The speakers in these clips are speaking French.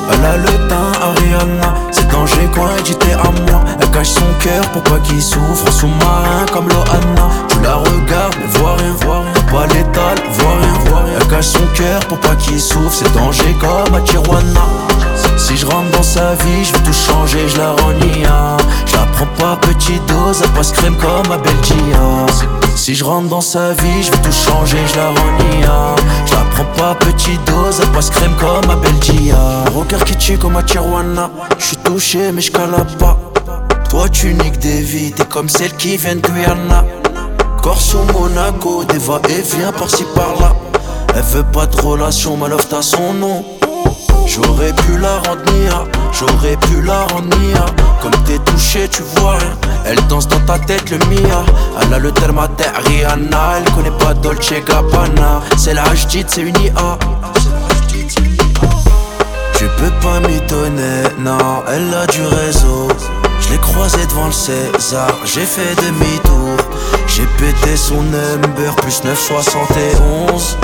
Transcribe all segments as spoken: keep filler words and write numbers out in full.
Elle a le teint Ariana, c'est danger quand elle dit t'es à moi. Elle cache son cœur pour pas qu'il souffre, sous-marin comme Lohanna. Tu la regardes mais vois rien, vois rien, pas létal, vois rien, vois rien. Elle cache son cœur pour pas qu'il souffre, c'est danger comme à Tijuana. Si je rentre dans sa vie, je vais tout changer, je la renie. Je la prends pas petite dose, elle passe crème comme à Belgia. Si je rentre dans sa vie, je vais tout changer, je la renie. Je la prends pas petite dose, elle passe crème comme à Belgia. Regard qui tue comme à Tijuana, je suis touché mais je cala pas. Toi tu niques des vies, t'es comme celle qui vient de Guyana. Corps sous Monaco, des va-et-vient par-ci par-là. Elle veut pas de relation, ma love t'as son nom. J'aurais pu la rendre nia, j'aurais pu la rendre nia. Comme t'es touché, tu vois rien. Elle danse dans ta tête le Mia. Elle a le terme à terre Rihanna. Elle connaît pas Dolce Gabbana. C'est la H D, c'est une I A. Tu peux pas m'étonner, non, elle a du réseau. Je l'ai croisée devant le César, j'ai fait demi-tour. J'ai pété son number, plus neuf soixante et onze.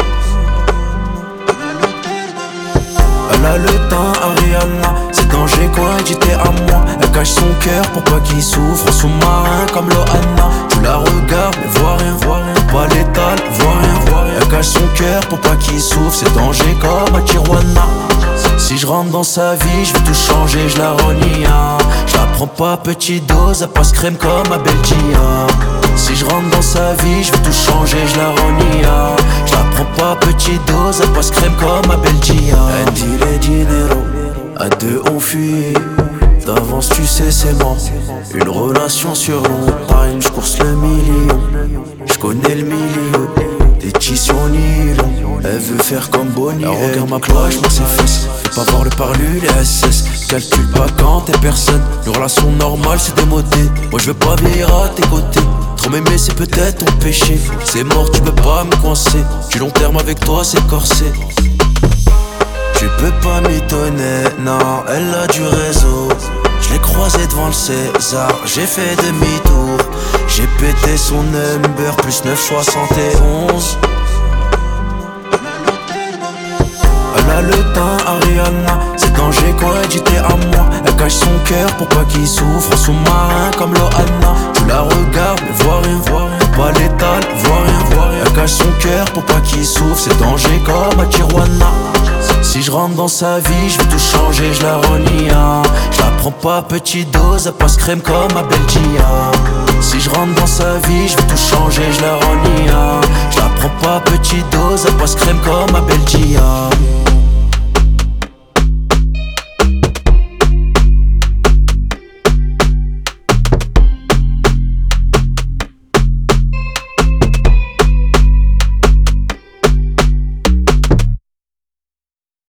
Elle a le teint Ariana, c'est danger quand elle dit t'es à moi. Elle cache son cœur pour pas qu'il souffre, sous-marin comme Lohanna. Tu la regardes mais vois rien, vois rien, pas létal, vois rien, vois rien. Elle cache son cœur pour pas qu'il souffre, c'est danger comme à Tijuana. Si je rentre dans sa vie, je vais tout changer, je la renie. Je la prends pas petite dose, elle passe crème comme à Belgia. Si je rentre dans sa vie, je vais tout changer, je la renie. Je la prends pas petite dose, elle passe crème comme à Belgia. Elle dit les dinero, à deux on fuit. D'avance tu sais c'est mort. Une relation sur long time, je course le million. Je connais le milieu, des tissus en nylon. Elle veut faire comme Bonnie, elle regarde ma plage, moi ses fesses. Fais pas voir le parlu, les S S. Calcule pas quand t'es personne. Une relation normale c'est démodé. Moi je veux pas vieillir à tes côtés. Trop m'aimer c'est peut-être ton péché. C'est mort tu peux pas me coincer. Du long terme avec toi c'est corsé. Tu peux pas m'étonner, non, elle a du réseau. Je l'ai croisée devant le César, j'ai fait demi-tour. J'ai pété son number, plus neuf soixante et onze. Elle a le teint Ariana, c'est danger quand elle dit t'es à moi. Elle cache son cœur pour pas qu'il souffre, sous-marin comme Lohanna. Tu la regardes mais vois rien, vois rien, pas létal, vois rien, vois rien. Elle cache son cœur pour pas qu'il souffre, c'est danger comme à Tijuana. Si je rentre dans sa vie, je vais tout changer, je la renie. Je la prends pas petite dose, elle passe crème comme à Belgia. Si je rentre dans sa vie, je vais tout changer, je la renie. Je la prends pas petite dose, elle passe crème comme à Belgia.